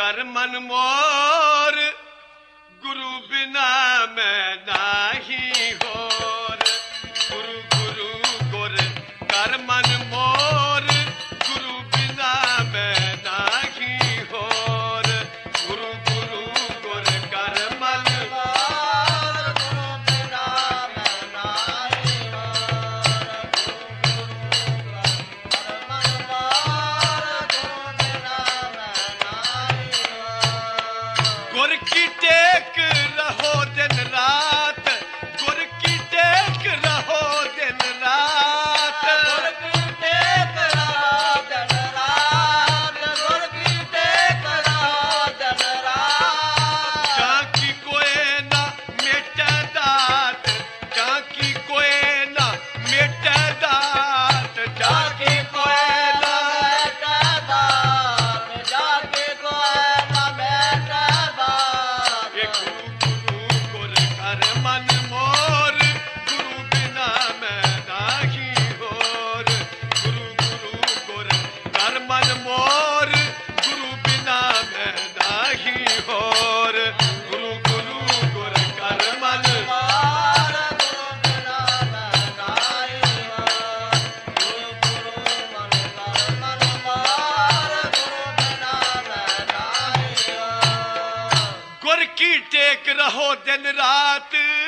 कर मन मोर, गुरु बिना मैं नाही होर। गुरु गुरु गुर कर मन मोर, गुरु बिना मैं नाही होर। गुरु गुरु गुर कर मन मोर, गुरु बिना मैं नाही होर। गुर की टेक रहो दिन रात, गुर की टेक रहो दिन रात। गुर की टेक रहो दिन रात, गुर की टेक रहो दिन रात। जाकी कोई ना मेटे दात, जाकी कोई ना मेटे दात, जाकी कोई ना मेटे दात, जाकी कोई ना मेटे दात। ये गुरु गुरु गुर कर मन मोर, गुरु बिना मैं नाही होर। गुरु गुरु गुर कर मन मोर, गुरु बिना मैं नाही होर। गुरु गुरु गुर कर मन मोर, गुरु बिना मैं नाही होर। गुरु गुरु मन कर मन मोर, गुरु बिना मैं नाही होर। गुर की टेक रहो दिन रात,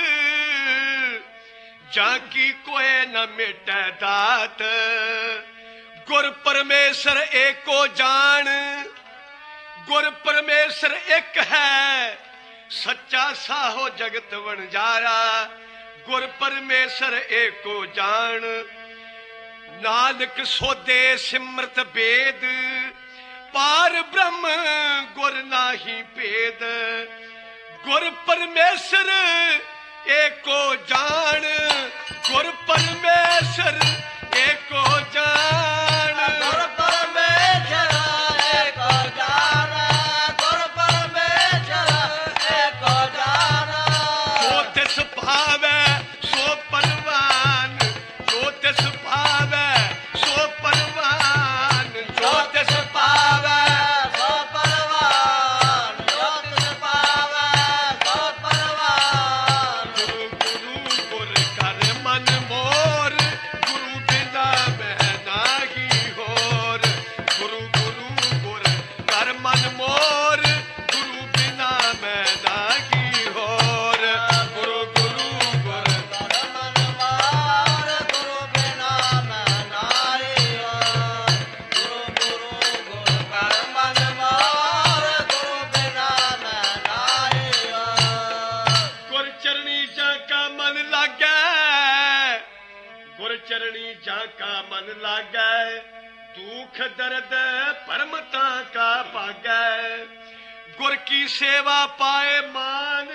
जाकी कोई न मिटे दात। गुर परमेश्वर एको जान, गुर परमेश्वर एक है, सच्चा साहो जगत वणजारा। गुर परमेश्वर एको जान, नानक सोदे सिमरत वेद। पार ब्रह्म गुर नाही भेद। गुर परमेश्वर एको जान, गुर परमेश्वर एको जान। गुर परमेश्वर एको जान, गुर परमेश्वर एको जान। जो तिस भावै सो परवान, जो तिस भावै सो परवान। जो तिस भावै सो परवान, जो तिस भावै सो परवान। गुरु गुरु गुर कर मन मोर, गुरु बिना मैं नाही होर। गुरु गुरु गुर कर मन मोर, गुरु बिना मैं नाही होर। गुरु गुरु गुर कर मन मोर, गुरु बिना मैं नाही होर। गुरु गुरु गुर कर मन मोर, गुरु बिना मैं नाही होर। गुर चरणी जाका मन लागै, गुर चरणी जाका मन लागै। दुख दर्द परमता का भागै। गुर की सेवा पाए मान,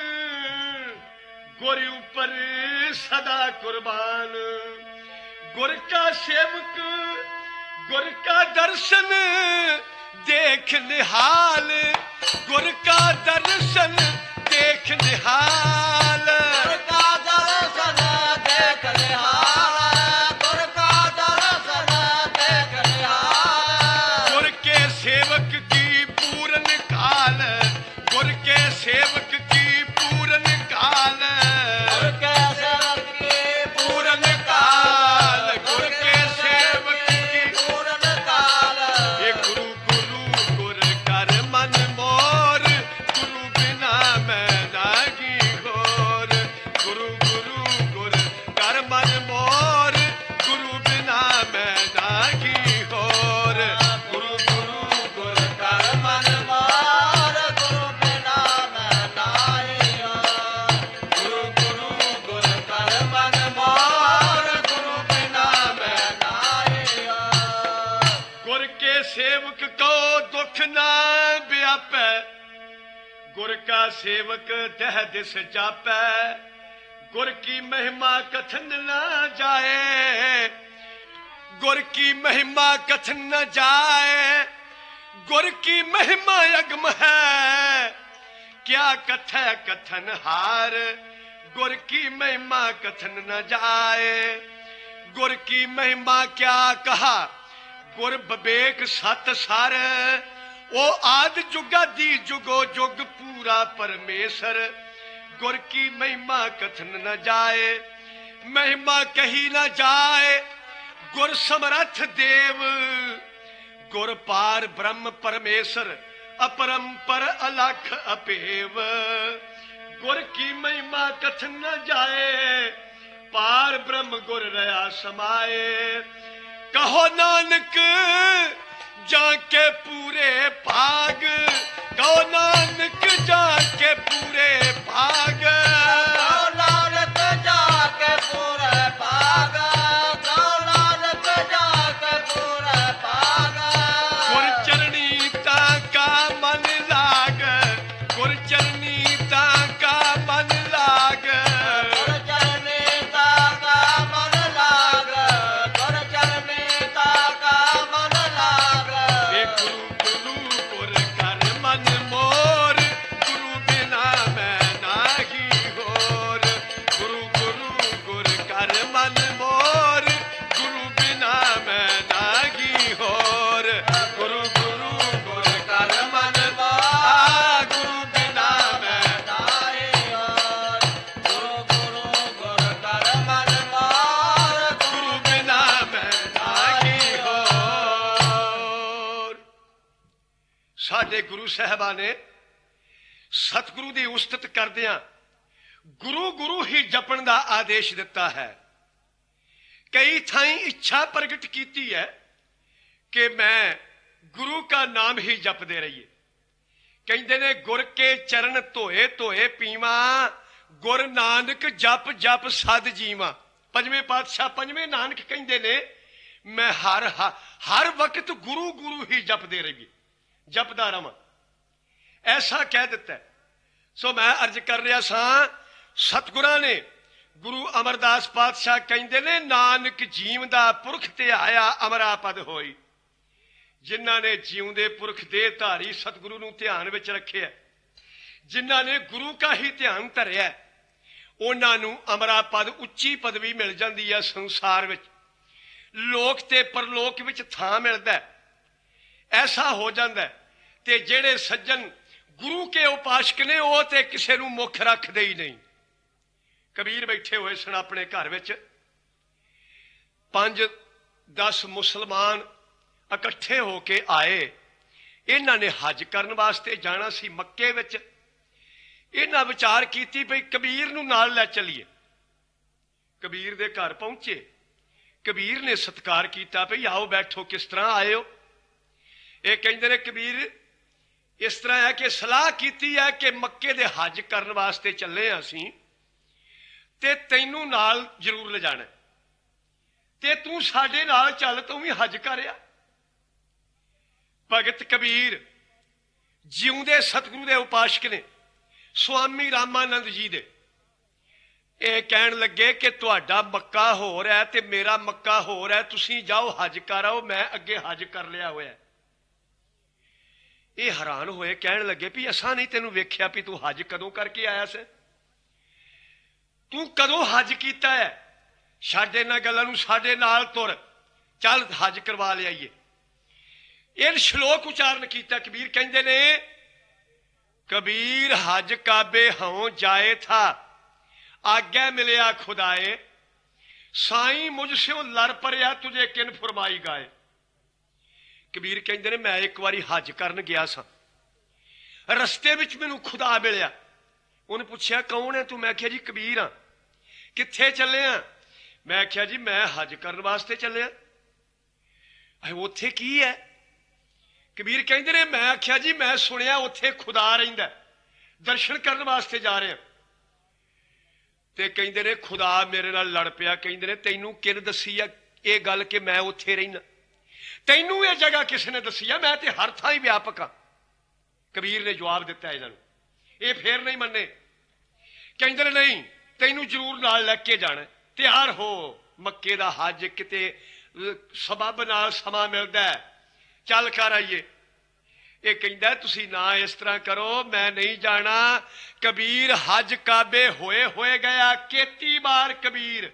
गुर ऊपर सदा कुर्बान। गुर का सेवक गुर का दर्शन देख निहाल, गुर का दर्शन देख निहाल। गुर का दर्शन देख निहाल, गुर का दर्शन देख निहाल। गुर के सेवक की पूरन काल, गुर के सेवक की पूरन काल। गुर के सेवक की पूरन काल, गुर के सेवक की पूरन काल। ये गुरु गुरु गुर कर मन मोर, गुरु बिना मैं नाही होर। गुरु गुरु गुर कर मन मोर, गुरु बिना मैं नाही होर। गुरु गुरु गुर कर मन मोर, गुरु बिना मैं नाही होर। गुरु गुरु गुर कर मन मोर, गुरु बिना मैं नाही होर। गुर के सेवक को दुख ना व्यापै, गुर का सेवक दह दिस जापै। गुर की महिमा कथन न जाए, गुर की महिमा कथन न जाए। गुर की महिमा अगम है, क्या कथै कथन हार। गुर की महिमा कथन न जाए। गुर की महिमा क्या कहा, गुर विवेक सत सर। ਉਹ ਆਦ ਜੁਗਾ ਦੀ ਜੁਗੋ ਜੁਗ ਪੂਰਾ ਪਰਮੇਸ਼ਰ ਗੁਰ ਕੀ ਮਹਿਮਾ ਕਥਨ न जाए महिमा कही न जाए गुर समरथ देव गुर पार ब्रह्म परमेश्वर अपरंपर अलख अपेव गुर की महिमा कथन न जाए पार ब्रह्म गुर रहा समाए कहो नानक जाके पूरे भाग कहो नानक जाके पूरे भाग कहो नानक जाके पूरे भाग कहो नानक जाके पूरे भाग गुर चरणी ताका मन लाग गुर चरणी ताका मन लाग गुर चरणी ताका मन लाग गुर चरणी ताका मन लाग ए गुरु गुरु गुर कर मन मोर गुरु बिना मैं नाही होर गुरु गुरु गुर कर मन मोर गुरु बिना मैं नाही होर गुरु गुरु गुर कर मन मोर गुरु बिना मैं नाई और गुरु गुरु गुर कर मन मार गुरु बिना मैं नाही होर ਸਾਡੇ ਗੁਰੂ ਸਾਹਿਬਾਂ ਨੇ ਸਤਿਗੁਰੂ ਦੀ ਉਸਤਤ ਕਰਦਿਆਂ ਗੁਰੂ ਗੁਰੂ ਹੀ ਜਪਣ ਦਾ ਆਦੇਸ਼ ਦਿੱਤਾ ਹੈ ਕਈ ਥਾਈਂ ਇੱਛਾ ਪ੍ਰਗਟ ਕੀਤੀ ਹੈ ਕਿ ਮੈਂ ਗੁਰੂ का ਨਾਮ ਹੀ ਜਪਦੇ ਰਹੀਏ ਕਹਿੰਦੇ ਨੇ ਗੁਰ ਕੇ ਚਰਨ ਧੋਏ ਧੋਏ ਪੀਵਾ ਗੁਰ ਨਾਨਕ ਜਪ ਜਪ ਸਦ ਜੀਵਾ ਪੰਜਵੇਂ ਪਾਤਸ਼ਾਹ ਪੰਜਵੇਂ ਨਾਨਕ ਕਹਿੰਦੇ ਨੇ ਮੈਂ ਹਰ ਵਕਤ ਗੁਰੂ ਗੁਰੂ ਹੀ ਜਪਦੇ ਰਹੀਏ ਜਪਦਾ ਰਵਾਂ ਐਸਾ ਕਹਿ ਦਿੱਤਾ ਸੋ ਮੈਂ ਅਰਜ਼ ਕਰ ਰਿਹਾ ਸਾਂ ਸਤਿਗੁਰਾਂ ਨੇ ਗੁਰੂ ਅਮਰਦਾਸ ਪਾਤਸ਼ਾਹ ਕਹਿੰਦੇ ਨੇ ਨਾਨਕ ਜੀਵਦਾ ਪੁਰਖ ਤੇ ਆਇਆ ਅਮਰਾਪਦ ਹੋਈ ਜਿਨ੍ਹਾਂ ਨੇ ਜਿਉਂਦੇ ਪੁਰਖ ਦੇ ਧਾਰੀ ਸਤਿਗੁਰੂ ਨੂੰ ਧਿਆਨ ਵਿੱਚ ਰੱਖਿਆ ਜਿਨ੍ਹਾਂ ਨੇ ਗੁਰੂ ਕਾ ਹੀ ਧਿਆਨ ਧਰਿਆ ਉਹਨਾਂ ਨੂੰ ਅਮਰਾਪਦ ਉੱਚੀ ਪਦਵੀ ਮਿਲ ਜਾਂਦੀ ਹੈ ਸੰਸਾਰ ਵਿੱਚ ਲੋਕ ਤੇ ਪਰਲੋਕ ਵਿੱਚ ਥਾਂ ਮਿਲਦਾ ਐਸਾ ਹੋ ਜਾਂਦਾ ਤੇ ਜਿਹੜੇ ਸੱਜਣ ਗੁਰੂ ਕੇ ਉਪਾਸ਼ਕ ਨੇ ਉਹ ਤੇ ਕਿਸੇ ਨੂੰ ਮੁੱਖ ਰੱਖਦੇ ਹੀ ਨਹੀਂ ਕਬੀਰ ਬੈਠੇ ਹੋਏ ਸਨ ਆਪਣੇ ਘਰ ਵਿੱਚ 5-10 ਮੁਸਲਮਾਨ ਇਕੱਠੇ ਹੋ ਕੇ ਆਏ ਇਹਨਾਂ ਨੇ ਹਜ ਕਰਨ ਵਾਸਤੇ ਜਾਣਾ ਸੀ ਮੱਕੇ ਵਿੱਚ ਇਹਨਾਂ ਵਿਚਾਰ ਕੀਤੀ ਭਈ ਕਬੀਰ ਨੂੰ ਨਾਲ ਲੈ ਚੱਲੀਏ ਕਬੀਰ ਦੇ ਘਰ ਪਹੁੰਚੇ ਕਬੀਰ ਨੇ ਸਤਿਕਾਰ ਕੀਤਾ ਭਈ ਆਓ ਬੈਠੋ ਕਿਸ ਤਰ੍ਹਾਂ ਆਏ ਹੋ ਇਹ ਕਹਿੰਦੇ ਨੇ ਕਬੀਰ ਇਸ ਤਰ੍ਹਾਂ ਹੈ ਕਿ ਸਲਾਹ ਕੀਤੀ ਹੈ ਕਿ ਮੱਕੇ ਦੇ ਹਜ ਕਰਨ ਵਾਸਤੇ ਚੱਲੇ ਹਾਂ ਅਸੀਂ ਤੇ ਤੈਨੂੰ ਨਾਲ ਜ਼ਰੂਰ ਲਿਜਾਣਾ ਤੇ ਤੂੰ ਸਾਡੇ ਨਾਲ ਚੱਲ ਤੂੰ ਵੀ ਹਜ ਕਰਿਆ ਭਗਤ ਕਬੀਰ ਜਿਉਂਦੇ ਸਤਿਗੁਰੂ ਦੇ ਉਪਾਸ਼ਕ ਨੇ ਸੁਆਮੀ ਰਾਮਾਨੰਦ ਜੀ ਦੇ ਇਹ ਕਹਿਣ ਲੱਗੇ ਕਿ ਤੁਹਾਡਾ ਮੱਕਾ ਹੋਰ ਹੈ ਤੇ ਮੇਰਾ ਮੱਕਾ ਹੋਰ ਹੈ ਤੁਸੀਂ ਜਾਓ ਹਜ ਕਰ ਆਓ ਮੈਂ ਅੱਗੇ ਹਜ ਕਰ ਲਿਆ ਹੋਇਆ ਇਹ ਹੈਰਾਨ ਹੋਏ ਕਹਿਣ ਲੱਗੇ ਵੀ ਅਸਾਂ ਨਹੀਂ ਤੈਨੂੰ ਵੇਖਿਆ ਵੀ ਤੂੰ ਹਜ ਕਦੋਂ ਕਰਕੇ ਆਇਆ ਸੀ ਤੂੰ ਕਦੋਂ ਹਜ ਕੀਤਾ ਹੈ ਛੱਡ ਇਹਨਾਂ ਗੱਲਾਂ ਨੂੰ ਸਾਡੇ ਨਾਲ ਤੁਰ ਚੱਲ ਹਜ ਕਰਵਾ ਲਿਆਈਏ ਇਹ ਸ਼ਲੋਕ ਉਚਾਰਨ ਕੀਤਾ ਕਬੀਰ ਕਹਿੰਦੇ ਨੇ कबीर हज काबे हों जाए था आज्ञा मिलया खुदाए साई मुझसे लड़ परिया तुझे किन फरमाई गाए कबीर कहते ने मैं एक बारी हज करन गया सा रस्ते विच मैनू खुदा मिलिया उन्हें पूछया कौन है तू मैं आख्या जी कबीर हाँ कित्थे चले हाँ मैं आख्या जी मैं हज करन वास्ते चलिया उत्थे की है कबीर कहते ने मैं आख्या जी मैं सुनिया उत्थे खुदा रहिंदा दर्शन करने वास्ते जा रहे ते कहते ने खुदा मेरे नाल लड़ पिया कहते ने तैनू किन दसी है ये गल कि मैं उत्थे रहिना तैनू ये जगह किसी ने दसी है मैं ते हर थां ही व्यापक हाँ कबीर ने जवाब दिता इन्हां ये फिर नहीं मन्ने कहते ने नहीं तैनू जरूर नाल लैके जाना तैयार हो मक्के दा हज किते सबब नाल समा मिलदा है चल कर आइए ये कहता तुसी ना इस तरह करो मैं नहीं जाना कबीर हज काबे होए गया 31 बार कबीर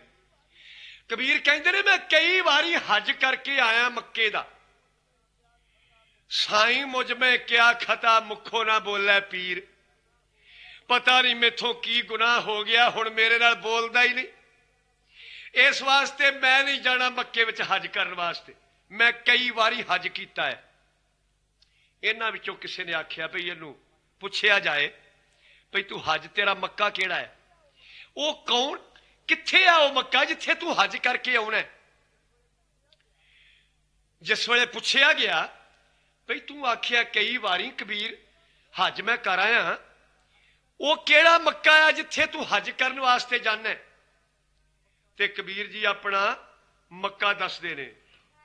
कहते ने मैं कई बारी हज करके आया मक्के दा साईं मुझ में क्या खता मुखों ना बोले पीर। पता नहीं मेथों की गुनाह हो गया, हुण मेरे नाल बोलदा ही नहीं। इस वास्ते मैं नहीं जाना मक्के विच हज करन वास्ते। मैं कई वारी हज कीता है। इन्हां विचों किसी ने आख्या भई इहनूं पुछया जाए भई तू हज तेरा मक्का किहड़ा है? वो कौन कित्थे आ वो मक्का जिथे तू हज करके आउणा है? जिस वेले पुछया गया भई तू आख्या कई वारी कबीर हज मैं कर आया, वो केड़ा मक्का है जिथे तू हज करन वास्ते जाना है? ते कबीर जी अपना मक्का दसदे ने।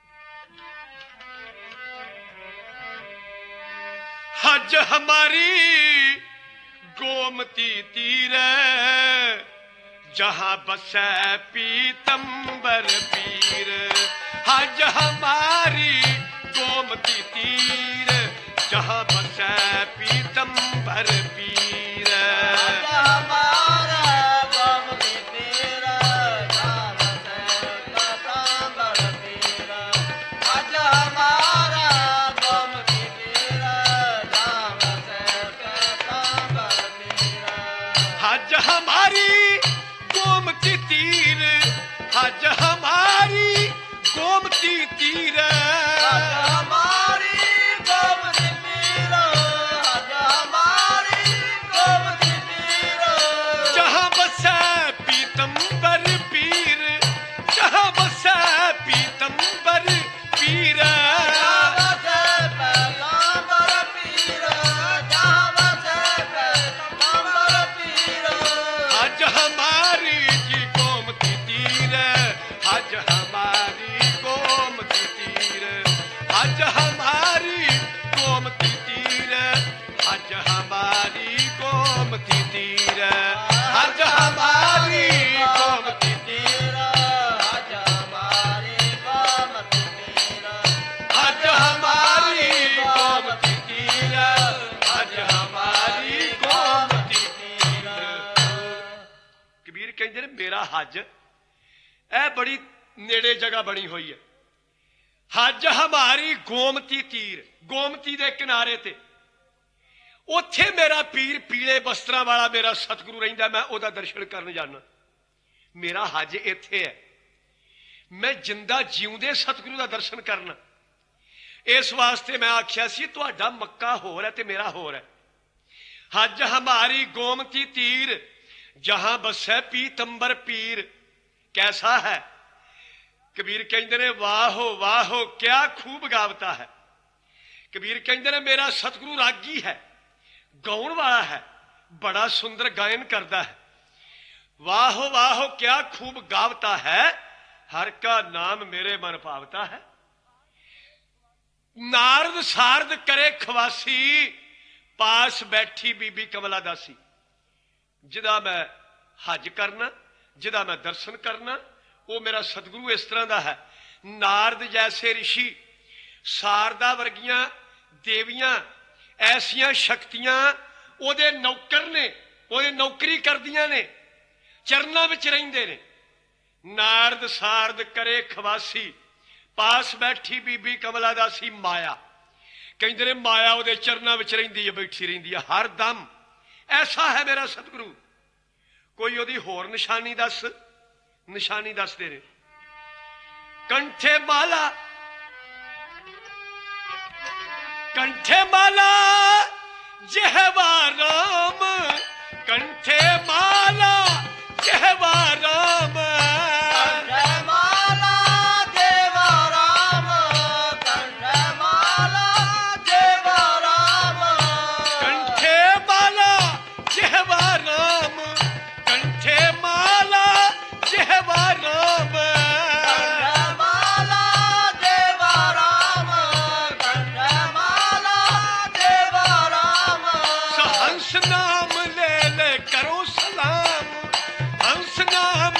हज हमारी गोमती तीर जहां बसै पीतंबर पीर। हज हमारी गोमती तीर जहां बसै पीतंबर पीर। हमारा गोमती तीर जहां बसै पीतंबर पीर। हज हमारा गोमती तीर जहां बसै पीतंबर पीर। हज हमारी गोमती तीर, हज हमारी गोमती तीर। हज हमारी गोमती तीर, हज हमारी गोमती तीर। जहां बसै पीतंबर पीर, जहां बसै पीतंबर पीर। जहां बसै पीतंबर पीर, जहां बसै पीतंबर पीर। हज हमारी जी गोमती तीर, हज हमारी गोमती तीर। हज हमारी गोमती तीर, हज हमारी गोमती तीर। हज हमारी गोमती तीर, हज हमारी गोमती तीर। हज हमारी गोमती तीर, हज हमारी गोमती तीर। कबीर कहते ने मेरा हज ए बड़ी नेड़े जगह बनी हुई है। हज हमारी गोमती तीर, गोमती दे किनारे ते उत्थे मेरा पीर पीले वस्त्रां वाला मेरा सतगुरु रहिंदा, मैं ओदा दर्शन करन जाना। मेरा हज इत्थे है, मैं जिंदा जिउंदे सतगुरु दा दर्शन करना। इस वास्ते मैं आख्या सी तुहाडा मक्का होर है ते मेरा होर है। हज हमारी गोमती तीर जहां बसै पीतंबर पीर। कैसा है? कबीर कहते ने वाहो क्या खूब गावता है। कबीर कहते ने मेरा सतगुरु रागी है, गाउण वाला है, बड़ा सुंदर गायन करता है। वाहो क्या खूब गावता है, हर का नाम मेरे मन पावता है। नारद सारद करे खवासी, पास बैठी बीबी कमला दासी। जिदा मैं हज करना, जिदा मैं दर्शन करना, वो मेरा सतगुरु इस तरह का है। नारद जैसे ऋषि, सारदा वर्गियां देवियां, ऐसियां शक्तियां ओदे नौकर ने, ओदे नौकरी करदियां ने, चरना विच रहिंदे ने। नारद सारद करे खवासी, पास बैठी बीबी कमला दासी। माया कहते ने माया ओदे चरना विच रहिंदी है, बैठी रहिंदी है हर दम। ऐसा है मेरा सतगुरु। कोई ओदी होर निशानी दस, निशानी दसदे ने। कंठे माला, कंठे माला जहवा राम, कंठे माला जहवा राम। कंठे माला देवा राम, कंठे माला देवा राम। कंठे माला जहवा राम, कंठे माला जहवा राम। कंठे माला देवा राम, कंठे माला देवा राम। हंस नाम ले ले करो सलाम, हंस नाम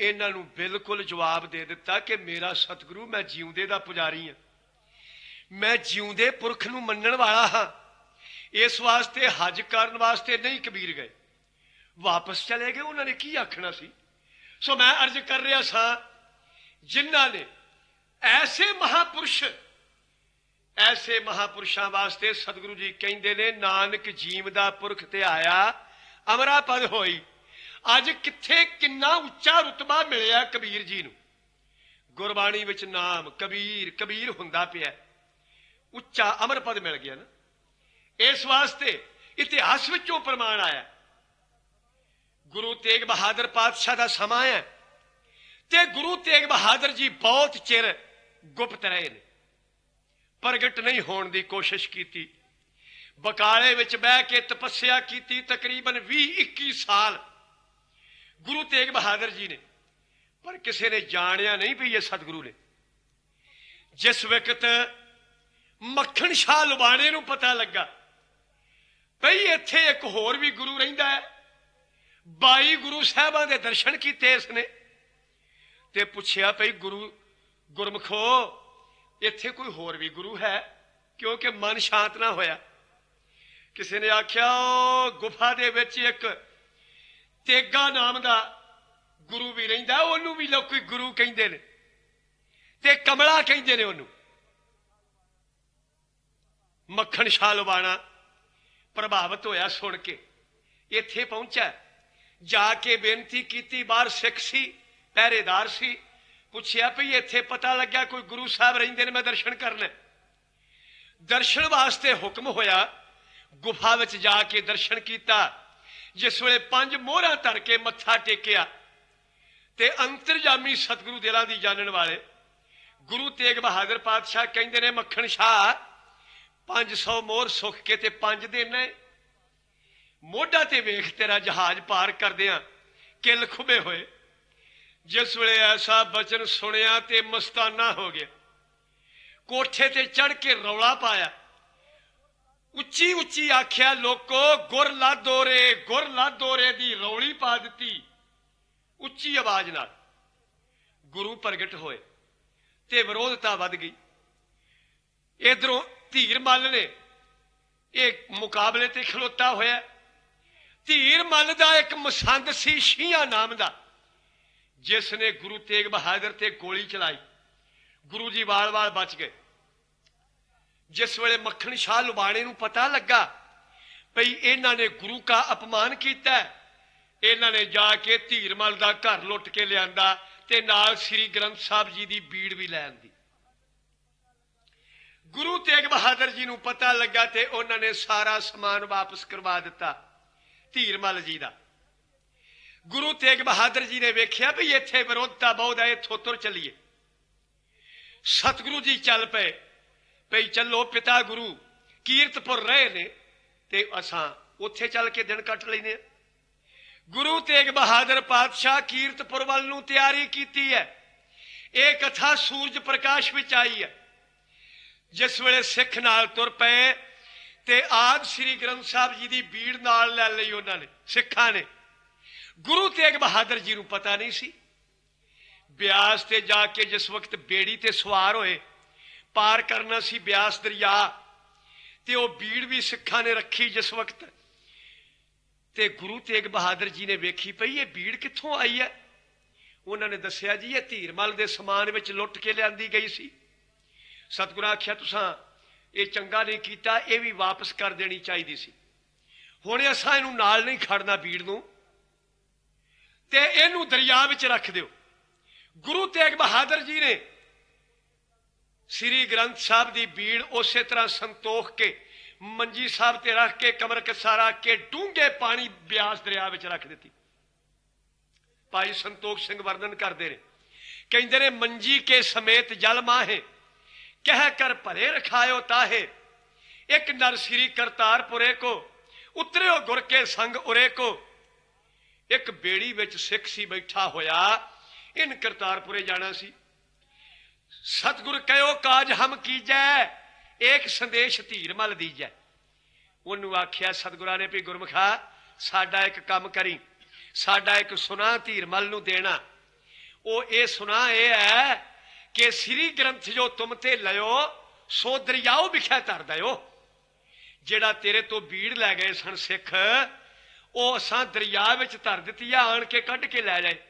ਇਹਨਾਂ ਨੂੰ ਬਿਲਕੁਲ ਜਵਾਬ ਦੇ ਦਿੱਤਾ ਕਿ ਮੇਰਾ ਸਤਿਗੁਰੂ, ਮੈਂ ਜਿਉਂਦੇ ਦਾ ਪੁਜਾਰੀ ਹਾਂ, ਮੈਂ ਜਿਉਂਦੇ ਪੁਰਖ ਨੂੰ ਮੰਨਣ ਵਾਲਾ ਹਾਂ। ਇਸ ਵਾਸਤੇ ਹਜ ਕਰਨ ਵਾਸਤੇ ਨਹੀਂ ਕਬੀਰ ਗਏ, ਵਾਪਸ ਚਲੇ ਗਏ। ਉਹਨਾਂ ਨੇ ਕੀ ਆਖਣਾ ਸੀ? ਸੋ ਮੈਂ ਅਰਜ਼ ਕਰ ਰਿਹਾ ਸਾਂ, ਜਿਨ੍ਹਾਂ ਨੇ ਐਸੇ ਮਹਾਪੁਰਸ਼ਾਂ ਵਾਸਤੇ ਸਤਿਗੁਰੂ ਜੀ ਕਹਿੰਦੇ ਨੇ, ਨਾਨਕ ਜੀਵਦਾ ਪੁਰਖ ਤੇ ਆਇਆ ਅਮਰਾ ਪਦ ਹੋਈ। ਅੱਜ ਕਿੱਥੇ ਕਿੰਨਾ ਉੱਚਾ ਰੁਤਬਾ ਮਿਲਿਆ ਕਬੀਰ ਜੀ ਨੂੰ। ਗੁਰਬਾਣੀ ਵਿੱਚ ਨਾਮ ਕਬੀਰ ਕਬੀਰ ਹੁੰਦਾ ਪਿਆ, ਉੱਚਾ ਅਮਰ ਪਦ ਮਿਲ ਗਿਆ ਨਾ। ਇਸ ਵਾਸਤੇ ਇਤਿਹਾਸ ਵਿੱਚੋਂ ਪ੍ਰਮਾਣ ਆਇਆ। ਗੁਰੂ ਤੇਗ ਬਹਾਦਰ ਪਾਤਸ਼ਾਹ ਦਾ ਸਮਾਂ ਹੈ ਤੇ ਗੁਰੂ ਤੇਗ ਬਹਾਦਰ ਜੀ ਬਹੁਤ ਚਿਰ ਗੁਪਤ ਰਹੇ ਨੇ, ਪ੍ਰਗਟ ਨਹੀਂ ਹੋਣ ਦੀ ਕੋਸ਼ਿਸ਼ ਕੀਤੀ। ਬਕਾਲੇ ਵਿੱਚ ਬਹਿ ਕੇ ਤਪੱਸਿਆ ਕੀਤੀ ਤਕਰੀਬਨ 20-21 ਸਾਲ ਗੁਰੂ ਤੇਗ ਬਹਾਦਰ ਜੀ ਨੇ, ਪਰ ਕਿਸੇ ਨੇ ਜਾਣਿਆ ਨਹੀਂ ਵੀ ਇਹ ਸਤਿਗੁਰੂ ਨੇ। ਜਿਸ ਵਕਤ ਮੱਖਣ ਸ਼ਾਹ ਲੁਬਾਣੇ ਨੂੰ ਪਤਾ ਲੱਗਾ ਭਈ ਇੱਥੇ ਇੱਕ ਹੋਰ ਵੀ ਗੁਰੂ ਰਹਿੰਦਾ ਹੈ, 22 ਗੁਰੂ ਸਾਹਿਬਾਂ ਦੇ ਦਰਸ਼ਨ ਕੀਤੇ ਇਸਨੇ, ਤੇ ਪੁੱਛਿਆ ਭਈ ਗੁਰਮਖੋ ਇੱਥੇ ਕੋਈ ਹੋਰ ਵੀ ਗੁਰੂ ਹੈ? ਕਿਉਂਕਿ ਮਨ ਸ਼ਾਂਤ ਨਾ ਹੋਇਆ। ਕਿਸੇ ਨੇ ਆਖਿਆ ਉਹ ਗੁਫਾ ਦੇ ਵਿੱਚ ਇੱਕ ਤੇਗਾ ਨਾਮ ਦਾ ਗੁਰੂ ਵੀ ਰਹਿੰਦਾ, ਉਹਨੂੰ ਵੀ ਲੋਕੀ ਗੁਰੂ ਕਹਿੰਦੇ ਨੇ ਤੇ ਕਮਲਾ ਕਹਿੰਦੇ ਨੇ ਉਹਨੂੰ। ਮੱਖਣ ਸ਼ਾਹ ਲੁਬਾਣਾ ਪ੍ਰਭਾਵਿਤ ਹੋਇਆ ਸੁਣ ਕੇ, ਇੱਥੇ ਪਹੁੰਚਾ, ਜਾ ਕੇ ਬੇਨਤੀ ਕੀਤੀ। ਬਾਹਰ ਸਿੱਖ ਸੀ, ਪਹਿਰੇਦਾਰ ਸੀ। ਪੁੱਛਿਆ ਭਈ ਇੱਥੇ ਪਤਾ ਲੱਗਿਆ ਕੋਈ ਗੁਰੂ ਸਾਹਿਬ ਰਹਿੰਦੇ ਨੇ, ਮੈਂ ਦਰਸ਼ਨ ਕਰਨਾ। ਦਰਸ਼ਨ ਵਾਸਤੇ ਹੁਕਮ ਹੋਇਆ। ਗੁਫਾ ਵਿੱਚ ਜਾ ਕੇ ਦਰਸ਼ਨ ਕੀਤਾ। ਜਿਸ ਵੇਲੇ 5 ਮੋਹਰਾਂ ਧਰ ਕੇ ਮੱਥਾ ਟੇਕਿਆ ਤੇ ਅੰਤਰਜਾਮੀ ਸਤਿਗੁਰੂ ਦਿਲਾਂ ਦੀ ਜਾਣਨ ਵਾਲੇ ਗੁਰੂ ਤੇਗ ਬਹਾਦਰ ਪਾਤਸ਼ਾਹ ਕਹਿੰਦੇ ਨੇ, ਮੱਖਣ ਸ਼ਾਹ 500 ਮੋਹਰ ਸੁੱਖ ਕੇ ਤੇ 5 ਦੇਣਾ, ਮੋਢਾ ਤੇ ਵੇਖ ਤੇਰਾ ਜਹਾਜ਼ ਪਾਰ ਕਰਦਿਆਂ ਕਿੱਲ ਖੁੱਬੇ ਹੋਏ। ਜਿਸ ਵੇਲੇ ਐਸਾ ਬਚਨ ਸੁਣਿਆ ਤੇ ਮਸਤਾਨਾ ਹੋ ਗਿਆ। ਕੋਠੇ ਤੇ ਚੜ ਕੇ ਰੌਲਾ ਪਾਇਆ, ਉੱਚੀ ਉੱਚੀ ਆਖਿਆ, ਲੋਕੋ ਗੁਰ ਲਾਦੋ ਰੇ ਦੀ ਰੌਲੀ ਪਾ ਦਿੱਤੀ ਉੱਚੀ ਆਵਾਜ਼ ਨਾਲ। ਗੁਰੂ ਪ੍ਰਗਟ ਹੋਏ ਤੇ ਵਿਰੋਧਤਾ ਵੱਧ ਗਈ। ਇਧਰੋਂ ਧੀਰ ਮੱਲ ਨੇ ਇਹ ਮੁਕਾਬਲੇ ਤੇ ਖਲੋਤਾ ਹੋਇਆ। ਧੀਰ ਮੱਲ ਦਾ ਇੱਕ ਮਸੰਦ ਸੀ ਸ਼ੀਆਂ ਨਾਮ ਦਾ, ਜਿਸ ਨੇ ਗੁਰੂ ਤੇਗ ਬਹਾਦਰ ਤੇ ਗੋਲੀ ਚਲਾਈ। ਗੁਰੂ ਜੀ ਵਾਲ-ਵਾਲ ਬਚ ਗਏ। ਜਿਸ ਵੇਲੇ ਮੱਖਣ ਸ਼ਾਹ ਲੁਬਾਣੇ ਨੂੰ ਪਤਾ ਲੱਗਾ ਭਈ ਇਹਨਾਂ ਨੇ ਗੁਰੂ ਦਾ ਅਪਮਾਨ ਕੀਤਾ, ਇਹਨਾਂ ਨੇ ਜਾ ਕੇ ਧੀਰ ਮੱਲ ਦਾ ਘਰ ਲੁੱਟ ਕੇ ਲਿਆਂਦਾ ਤੇ ਨਾਲ ਸ੍ਰੀ ਗ੍ਰੰਥ ਸਾਹਿਬ ਜੀ ਦੀ ਬੀੜ ਵੀ ਲੈ ਆਂਦੀ। ਗੁਰੂ ਤੇਗ ਬਹਾਦਰ ਜੀ ਨੂੰ ਪਤਾ ਲੱਗਾ ਤੇ ਉਹਨਾਂ ਨੇ ਸਾਰਾ ਸਮਾਨ ਵਾਪਸ ਕਰਵਾ ਦਿੱਤਾ ਧੀਰ ਮੱਲ ਜੀ ਦਾ। ਗੁਰੂ ਤੇਗ ਬਹਾਦਰ ਜੀ ਨੇ ਵੇਖਿਆ ਵੀ ਇੱਥੇ ਵਿਰੋਧਤਾ ਬਹੁਤ ਹੈ, ਇੱਥੋਂ ਤੁਰ ਚੱਲੀਏ। ਸਤਿਗੁਰੂ ਜੀ ਚੱਲ ਪਏ ਭਈ ਚੱਲੋ, ਪਿਤਾ ਗੁਰੂ ਕੀਰਤਪੁਰ ਰਹੇ ਨੇ ਤੇ ਅਸਾਂ ਉੱਥੇ ਚੱਲ ਕੇ ਦਿਨ ਕੱਟ ਲੈਨੇ। ਗੁਰੂ ਤੇਗ ਬਹਾਦਰ ਪਾਤਸ਼ਾਹ ਕੀਰਤਪੁਰ ਵੱਲ ਨੂੰ ਤਿਆਰੀ ਕੀਤੀ ਹੈ। ਇਹ ਕਥਾ ਸੂਰਜ ਪ੍ਰਕਾਸ਼ ਵਿੱਚ ਆਈ ਹੈ। ਜਿਸ ਵੇਲੇ ਸਿੱਖ ਨਾਲ ਤੁਰ ਪਏ ਤੇ ਆਦ ਸ੍ਰੀ ਗ੍ਰੰਥ ਸਾਹਿਬ ਜੀ ਦੀ ਬੀੜ ਨਾਲ ਲੈ ਲਈ ਉਹਨਾਂ ਨੇ, ਸਿੱਖਾਂ ਨੇ। ਗੁਰੂ ਤੇਗ ਬਹਾਦਰ ਜੀ ਨੂੰ ਪਤਾ ਨਹੀਂ ਸੀ। ਬਿਆਸ ਤੇ ਜਾ ਕੇ ਜਿਸ ਵਕਤ ਬੇੜੀ ਤੇ ਸਵਾਰ ਹੋਏ, ਪਾਰ ਕਰਨਾ ਸੀ ਬਿਆਸ ਦਰਿਆ, ਤੇ ਉਹ ਬੀੜ ਵੀ ਸਿੱਖਾਂ ਨੇ ਰੱਖੀ ਜਿਸ ਵਕਤ, ਤੇ ਗੁਰੂ ਤੇਗ ਬਹਾਦਰ ਜੀ ਨੇ ਵੇਖੀ ਪਈ ਇਹ ਬੀੜ ਕਿੱਥੋਂ ਆਈ ਹੈ। ਉਹਨਾਂ ਨੇ ਦੱਸਿਆ ਜੀ ਇਹ ਧੀਰ ਮੱਲ ਦੇ ਸਮਾਨ ਵਿੱਚ ਲੁੱਟ ਕੇ ਲਿਆਂਦੀ ਗਈ ਸੀ। ਸਤਿਗੁਰਾਂ ਆਖਿਆ ਤੁਸਾਂ ਇਹ ਚੰਗਾ ਨਹੀਂ ਕੀਤਾ, ਇਹ ਵੀ ਵਾਪਸ ਕਰ ਦੇਣੀ ਚਾਹੀਦੀ ਸੀ। ਹੁਣ ਅਸਾਂ ਇਹਨੂੰ ਨਾਲ ਨਹੀਂ ਖੜਨਾ ਬੀੜ ਨੂੰ, ਤੇ ਇਹਨੂੰ ਦਰਿਆ ਵਿੱਚ ਰੱਖ ਦਿਓ। ਗੁਰੂ ਤੇਗ ਬਹਾਦਰ ਜੀ ਨੇ ਸ੍ਰੀ ਗ੍ਰੰਥ ਸਾਹਿਬ ਦੀ ਬੀੜ ਉਸੇ ਤਰ੍ਹਾਂ ਸੰਤੋਖ ਕੇ ਮੰਜੀ ਸਾਹਿਬ ਤੇ ਰੱਖ ਕੇ ਕਮਰ ਕਸਾ ਰੱਖ ਕੇ ਡੂੰਘੇ ਪਾਣੀ ਬਿਆਸ ਦਰਿਆ ਵਿੱਚ ਰੱਖ ਦਿੱਤੀ। ਭਾਈ ਸੰਤੋਖ ਸਿੰਘ ਵਰਣਨ ਕਰਦੇ ਨੇ, ਕਹਿੰਦੇ ਨੇ, ਮੰਜੀ ਕੇ ਸਮੇਤ ਜਲ ਮਾਹੇ ਕਹਿ ਕਰ ਭਰੇ ਰਖਾਇਓ ਤਾਹੇ, ਇੱਕ ਨਰ ਸ੍ਰੀ ਕਰਤਾਰਪੁਰੇ ਕੋ ਉਤਰਿਓ ਗੁਰ ਕੇ ਸੰਗ ਉਰੇ ਕੋ। ਇੱਕ ਬੇੜੀ ਵਿੱਚ ਸਿੱਖ ਸੀ ਬੈਠਾ ਹੋਇਆ, ਇਨ ਕਰਤਾਰਪੁਰੇ ਜਾਣਾ ਸੀ। ਸਤਿਗੁਰ ਕਹਿਓ ਕਾਜ ਹਮ ਕੀਜੈ, ਇੱਕ ਸੰਦੇਸ਼ ਧੀਰ ਮੱਲ ਦੀਜੈ। ਉਹਨੂੰ ਆਖਿਆ ਸਤਿਗੁਰਾਂ ਨੇ ਵੀ ਗੁਰਮੁਖਾ ਸਾਡਾ ਇੱਕ ਕੰਮ ਕਰੀ, ਸਾਡਾ ਇੱਕ ਸੁਨਾ ਧੀਰ ਮੱਲ ਨੂੰ ਦੇਣਾ। वो ये सुना ये है कि श्री ग्रंथ जो तुम ते लयो सो दरियाओ बिख्या धर दयो। जेड़ा तेरे तो बीड़ लै गए सन सिख वो असां दरिया विच धर दित्ती है, आण के कढ़ के लै जाए।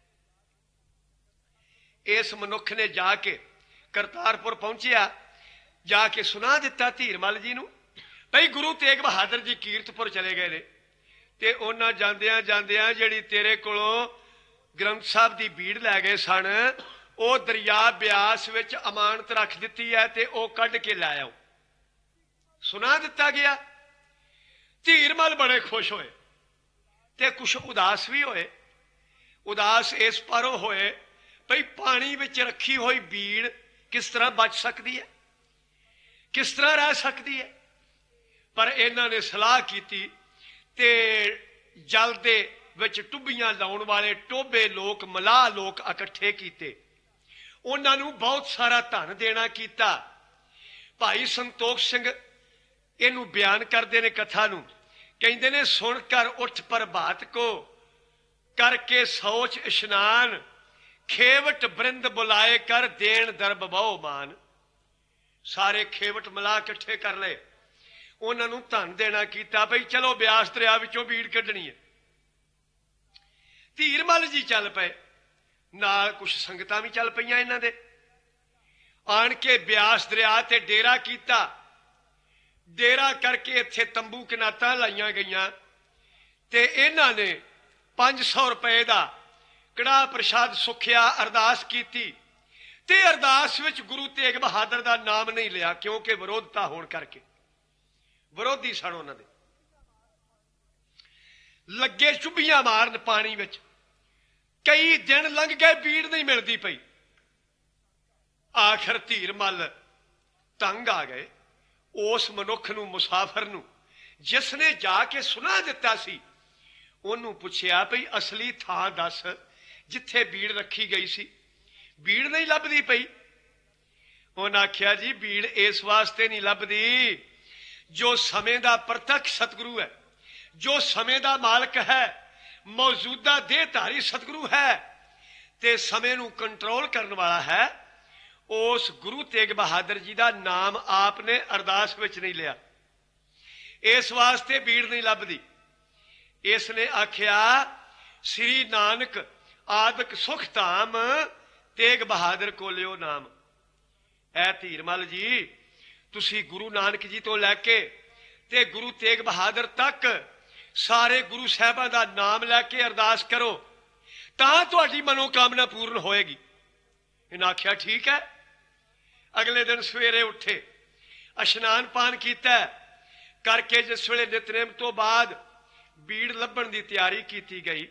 इस मनुख ने जाके करतारपुर पहुंचिया, जाके सुना दिता धीरमल जी नूं भई गुरु तेग बहादुर जी कीरतपुर चले गए ने ते उन्हां जांदियां जांदियां जिहड़ी तेरे कोलों ग्रंथ साहब दी भीड़ लै गए सन वो दरिया ब्यास विच अमानत रख दित्ती है ते वो कढ़ के लै आओ। सुना दिता गया। धीरमल बड़े खुश होए ते कुछ उदास भी होए। उदास इस पारों होए भई पानी विच रखी हुई भीड़ किस तरह बच सकती है, किस तरह रह सकती है। पर इन्हां ने सलाह की ते जल दे विच टुब्बियां लाउण वाले टोबे लोग मलाह लोग इकट्ठे कीते, उन्हां नूं बहुत सारा धन देना कीता। भाई संतोख सिंह इनू बयान करते ने कथा नूं, कहंदे ने सुन कर उठ प्रभात को करके सोच इशनान खेवट बृंद बुलाए कर देन दरब बहु मान। सारे खेवट मिला इकट्ठे कर ले, उन्होंने धन देना कीता भई चलो ब्यास दरिया विचों भीड़ कढ़नी है। धीरमल जी चल पे, नाल कुछ संगतां भी चल पईयां इन्हां दे। आण के ब्यास दरिया ते डेरा कीता। डेरा करके इत्थे तंबू कनातां लाइयां गईयां ते इन्हां ने 500 रुपए दा कड़ाह प्रसाद सुखिया, अरदास कीती ते अरदास विच गुरु तेग बहादुर दा नाम नहीं लिया, क्योंकि विरोधता होण करके विरोधी सन उन्हां दे। लगे चुब्बियां मारन पानी विच, कई दिन लंघ गए भीड़ नहीं मिलती पई। आखिर धीरमल तंग आ गए। उस मनुख नूं मुसाफिर नूं जिसने जाके सुना दिता सी उन्होंने पुछया भई असली थां दस जिथे भीड़ रखी गई सी। भीड़ नहीं लभदी पई। उन्हें आख्या जी भीड़ इस वास्ते नहीं लभदी, जो समय का प्रत्यक्ष सतगुरु है, जो समय का मालक है, मौजूदा देहधारी सतगुरु है ते समय नूं कंट्रोल करने वाला है, उस गुरु तेग बहादुर जी का नाम आपने अरदास विच नहीं लिया, इस वास्ते भीड़ नहीं लभदी। इसने आख्या श्री नानक आदक सुख धाम तेग बहादुर को लियो नाम। ऐ धीरमल जी तुसी गुरु नानक जी तो लैके ते गुरु तेग बहादुर तक सारे गुरु साहबां दा नाम लैके अरदास करो तां तुहाडी मनोकामना पूर्ण होएगी। इन्हें आख्या ठीक है। अगले दिन सवेरे उठे, इशनान पान किया करके जिस वेले नितनेम तो बाद भीड़ लभण की तैयारी की गई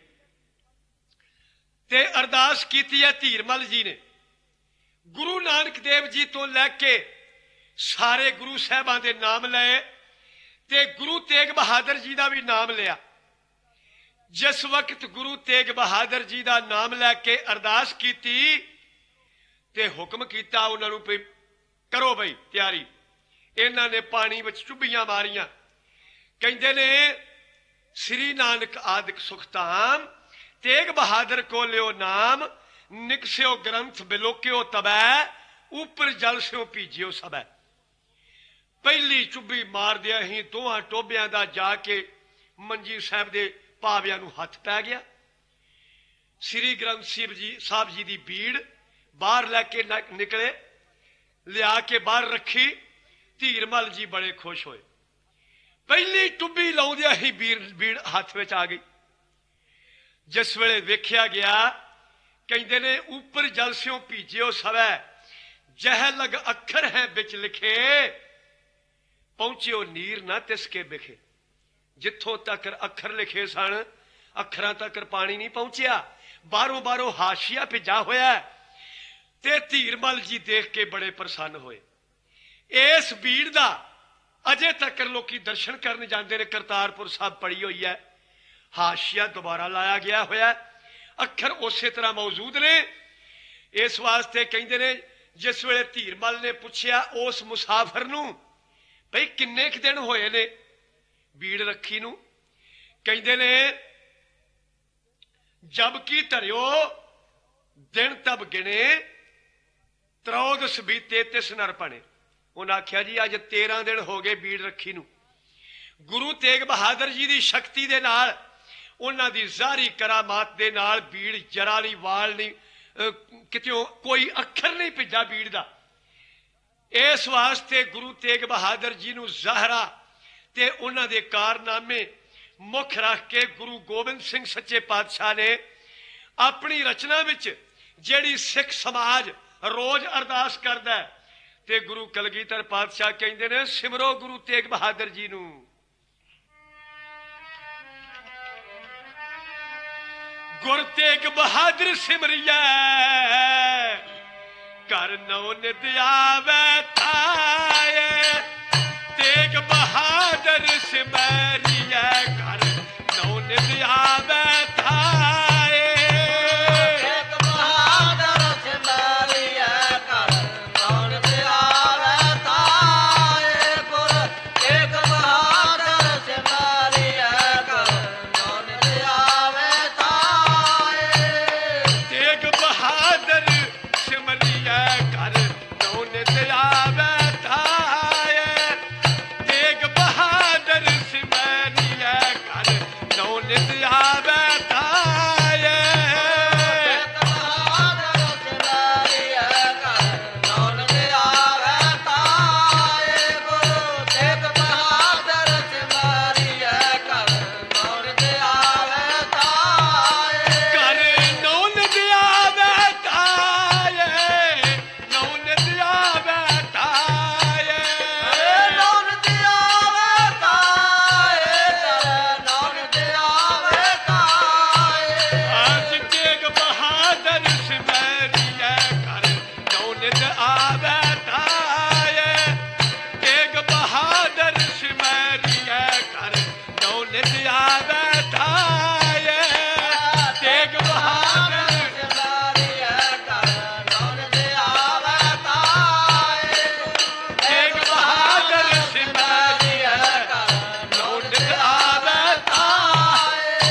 ते अरदास की है धीरमल जी ने गुरु नानक देव जी तो लैके सारे गुरु साहबां दे नाम लए ते गुरु तेग बहादुर जी का भी नाम लिया। जिस वक्त गुरु तेग बहादुर जी का नाम लैके अरदास की ते हुक्म किया उन्होंने भी करो बई तैयारी। इन्हां ने पानी विच चुब्बियां मारियां, कहंदे ने श्री नानक आदिक सुख धाम तेग बहादुर को लियो नाम, निकस्यो ग्रंथ बिलोक्यो तबै, ऊपर जल स्यो भीजियो सबै। पहली चुब्बी मार दिया ही दोहां टोबियां दा जाके मंजी साहब दे पावियां नूं हथ पै गया। श्री ग्रंथ साहब जी दी भीड़ बाहर लैके निकले, लिया के बाहर रखी। धीरमल जी बड़े खुश होए। पहली टुब्बी लाउंदिया ही भीड़ हाथ में आ गई। जिस वेले वेख्या गया कहते ने ऊपर जल स्यों भीजियो सवै, जह लग अखर है बिच लिखे, पहुंचियो नीर ना तिसके बिखे। जिथों तक अखर लिखे सन अखरां तक पानी नहीं पहुंचिया, बारों बारों हाशिया भिजा होया। ते धीरमल जी देख के बड़े प्रसन्न होए। इस भीड़ दा अजे तक लोकी दर्शन करने जाते ने, करतारपुर साहब पड़ी हुई है, हाशिया दोबारा लाया गया होया, अखर उस तरह मौजूद ने। इस वास्ते कहते ने जिस वेले धीरमल ने पूछया उस मुसाफिर नूं भाई किन्ने क दिन होए ने भीड़ रखी नूं, कहते ने जबकि धरियो दिन तब गिने त्रौदस बीते तिस नर भने। उन्हें आख्या जी अज 13 दिन हो गए बीड़ रखी नूं। गुरु तेग बहादुर जी की शक्ति दे नाल, उन्हां दी ज़ाहरी करामात दे नाल बीड़ जरा नहीं, वाल नहीं, कितों कोई अखर नहीं भिजा बीड़ दा। इस वास्ते गुरु तेग बहादुर जी नूं ज़ाहरा ते उन्हां दे कारनामे मुख रख के गुरु गोबिंद सिंह सच्चे पातशाह ने अपनी रचना विच जिहड़ी सिख समाज रोज अरदास करदा है, ते गुरु कलगीधर पातशाह कहंदे ने सिमरो गुरु तेग बहादुर जी नूं। गुर तेग बहादुर सिमरिया कर नौ नित आवे थाए। तेग बहादुर सिमरिया कर नौ नित आवे थाए। तेग बहादुर सिमरिया कर नौ नित आवे थाए। गुर तेग बहादुर सिमरिया कर नौ नित आवे थाए। तेग बहादुर सिमरिया कर नौ नित आवे थाए। तेग बहादुर सिमरिया कर नौ नित आवे थाए। तेग बहादुर सिमरिया कर नौ नित आवे थाए। गुरु तेग बहादुर सिमरिया कर नौ नित आवे थाए। कर नौ नित आवे थाए। नौ नित आवे थाए। नौ नित आवे थाए। नौ नित आवे थाए। आज तेग बहादुर सिमरिया कर नौ नित आवे थाए। तेग बहादुर सिमरिया कर नौ नित आवे थाए। तेग बहादुर सिमरिया कर नौ नित आवे थाए। तेग बहादुर सिमरिया कर नौ नित आवे थाए।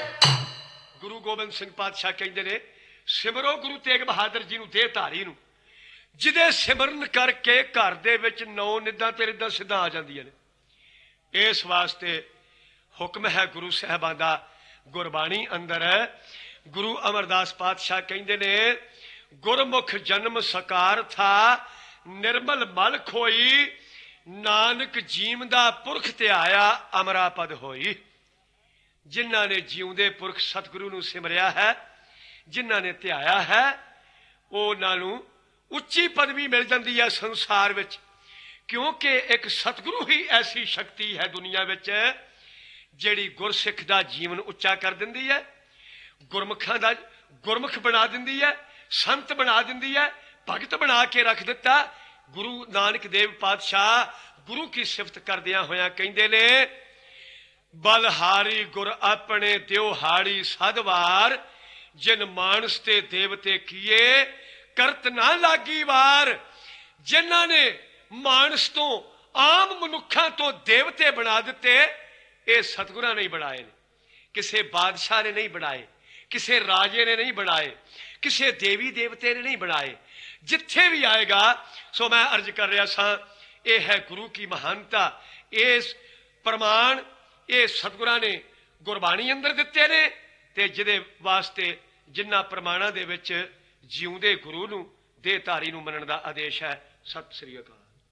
गुरु गोबिंद सिंह पातशाह कहते ने सिमरो गुरु तेग बहादुर जी नूं देह धारी नूं, जिहदे सिमरन करके घर दे विच 9 निद्दां ते रिद्दां सिद्धां आ जांदियां ने। इस वास्ते हुक्म है गुरु साहिबां दा गुरबाणी अंदर है। गुरु अमरदास पातशाह कहते ने गुरमुख जन्म सकार था निर्मल मल खोई। नानक जीम दा पुरख ते आया अमरा पद होई। जिन्हां ने जिउंदे पुरख सतगुरु नूं सिमरिया है, जिन्हां ने ध्याया है, उन्हां नूं उच्ची पदवी मिल जाती है संसार विच। क्योंकि एक सतगुरु ही ऐसी शक्ति है दुनिया विच जिहड़ी गुरसिख दा जीवन उच्चा कर दिंदी है, गुरमुखां दा गुरमुख बना दिंदी है, संत बना दिंदी है, भगत बना के रख दिता। गुरु नानक देव पातशाह गुरु की सिफत करदियां होया कहंदे ने बलहारी गुर अपने त्योहाड़ी सदवार। जिन मानस ते देवते किए करत ना लागी वार। जिन्हां ने मानस तो आम मनुखा तो देवते बना दिते, ये सतगुरां ने बनाए ने, किसी बादशाह ने नहीं बनाए, किसी राजे ने नहीं बनाए, किसी देवी देवते ने नहीं बनाए। जिथे भी आएगा सो मैं अर्ज कर रहा सा, ये है गुरु की महानता। इस प्रमाण ये सतगुरां ने गुरबाणी अंदर दिते ने, ते जिहदे वास्ते जिन्हां प्रमाणां दे विच जिउंदे गुरु नूं देहधारी नूं मनण दा आदेश है। सत श्री अकाल।